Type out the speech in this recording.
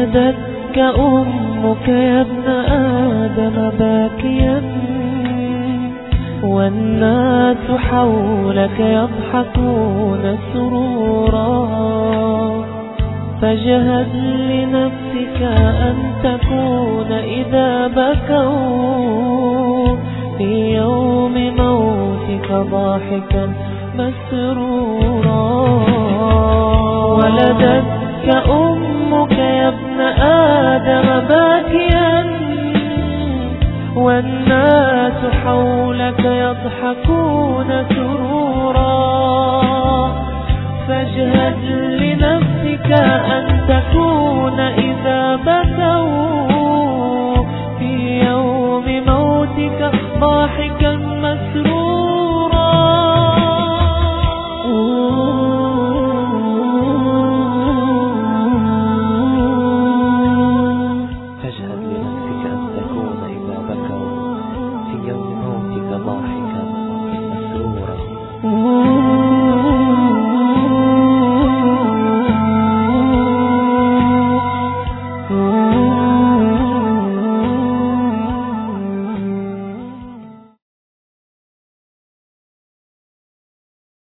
ولدتك أمك يا ابن آدم باكيا، والناس حولك يضحكون سرورا، فاجهد لنفسك أن تكون إذا بكوا في يوم موتك ضاحكا مسرورا. ولدتك أمك يا ابن آدم باكيا، والناس حولك يضحكون سرورا، فاجهد لنفسك أن تكون